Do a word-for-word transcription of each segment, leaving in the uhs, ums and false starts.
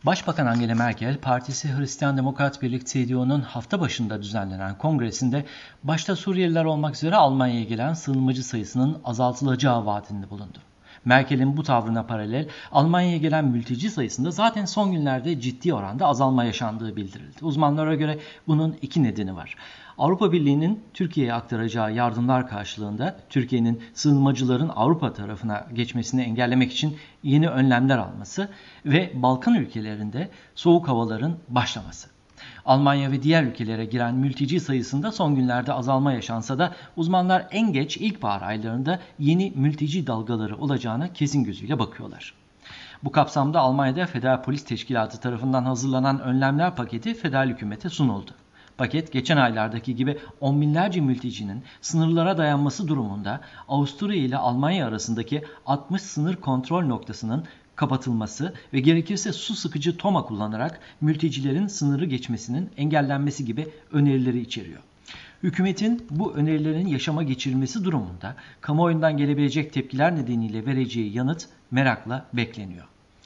Başbakan Angela Merkel, partisi Hristiyan Demokrat Birlik C D U'nun hafta başında düzenlenen kongresinde başta Suriyeliler olmak üzere Almanya'ya gelen sığınmacı sayısının azaltılacağı vaadinde bulundu. Merkel'in bu tavrına paralel Almanya'ya gelen mülteci sayısında zaten son günlerde ciddi oranda azalma yaşandığı bildirildi. Uzmanlara göre bunun iki nedeni var. Avrupa Birliği'nin Türkiye'ye aktaracağı yardımlar karşılığında Türkiye'nin sığınmacıların Avrupa tarafına geçmesini engellemek için yeni önlemler alması ve Balkan ülkelerinde soğuk havaların başlaması. Almanya ve diğer ülkelere giren mülteci sayısında son günlerde azalma yaşansa da uzmanlar en geç ilkbahar aylarında yeni mülteci dalgaları olacağına kesin gözüyle bakıyorlar. Bu kapsamda Almanya'da Federal Polis Teşkilatı tarafından hazırlanan önlemler paketi federal hükümete sunuldu. Paket geçen aylardaki gibi on binlerce mültecinin sınırlara dayanması durumunda Avusturya ile Almanya arasındaki altmış sınır kontrol noktasının kapatılması ve gerekirse su sıkıcı toma kullanarak mültecilerin sınırı geçmesinin engellenmesi gibi önerileri içeriyor. Hükümetin bu önerilerin yaşama geçirilmesi durumunda kamuoyundan gelebilecek tepkiler nedeniyle vereceği yanıt merakla bekleniyor.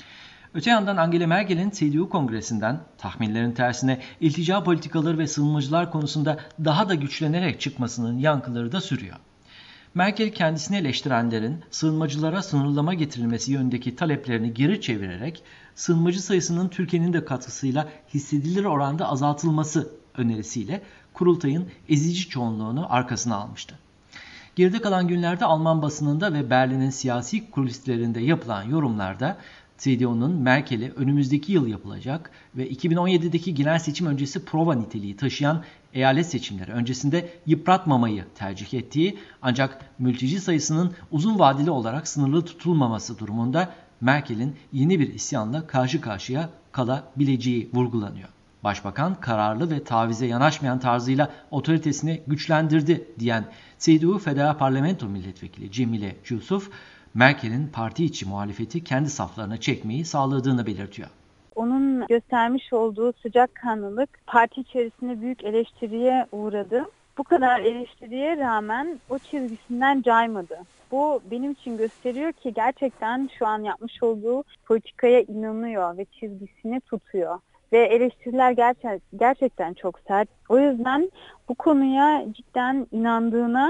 Öte yandan Angela Merkel'in C D U kongresinden tahminlerin tersine iltica politikaları ve sığınmacılar konusunda daha da güçlenerek çıkmasının yankıları da sürüyor. Merkel kendisini eleştirenlerin sığınmacılara sınırlama getirilmesi yönündeki taleplerini geri çevirerek sığınmacı sayısının Türkiye'nin de katkısıyla hissedilir oranda azaltılması önerisiyle kurultayın ezici çoğunluğunu arkasına almıştı. Geride kalan günlerde Alman basınında ve Berlin'in siyasi kulislerinde yapılan yorumlarda C D U'nun Merkel'i önümüzdeki yıl yapılacak ve iki bin on yedideki genel seçim öncesi prova niteliği taşıyan eyalet seçimleri öncesinde yıpratmamayı tercih ettiği ancak mülteci sayısının uzun vadeli olarak sınırlı tutulmaması durumunda Merkel'in yeni bir isyanla karşı karşıya kalabileceği vurgulanıyor. Başbakan kararlı ve tavize yanaşmayan tarzıyla otoritesini güçlendirdi diyen C D U Federal Parlamento Milletvekili Cemile Yusuf, Merkel'in parti içi muhalefeti kendi saflarına çekmeyi sağladığını belirtiyor. Onun göstermiş olduğu sıcakkanlılık parti içerisinde büyük eleştiriye uğradı. Bu kadar eleştiriye rağmen o çizgisinden caymadı. Bu benim için gösteriyor ki gerçekten şu an yapmış olduğu politikaya inanıyor ve çizgisini tutuyor. Ve eleştiriler gerçek, gerçekten çok sert. O yüzden bu konuya cidden inandığına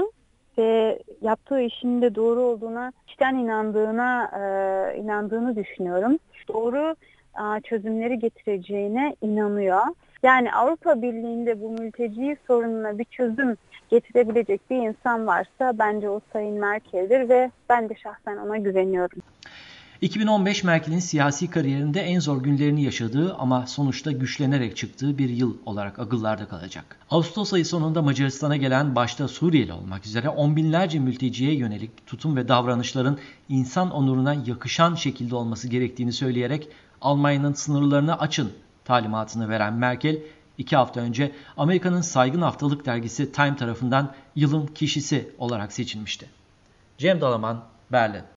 ve yaptığı işin de doğru olduğuna, içten inandığına e, inandığını düşünüyorum. Doğru e, çözümleri getireceğine inanıyor. Yani Avrupa Birliği'nde bu mülteci sorununa bir çözüm getirebilecek bir insan varsa bence o Sayın Merkel'dir ve ben de şahsen ona güveniyorum. iki bin on beş Merkel'in siyasi kariyerinde en zor günlerini yaşadığı ama sonuçta güçlenerek çıktığı bir yıl olarak akıllarda kalacak. Ağustos ayı sonunda Macaristan'a gelen başta Suriyeli olmak üzere on binlerce mülteciye yönelik tutum ve davranışların insan onuruna yakışan şekilde olması gerektiğini söyleyerek Almanya'nın sınırlarını açın talimatını veren Merkel, iki hafta önce Amerika'nın saygın haftalık dergisi Time tarafından yılın kişisi olarak seçilmişti. Cem Dalaman, Berlin.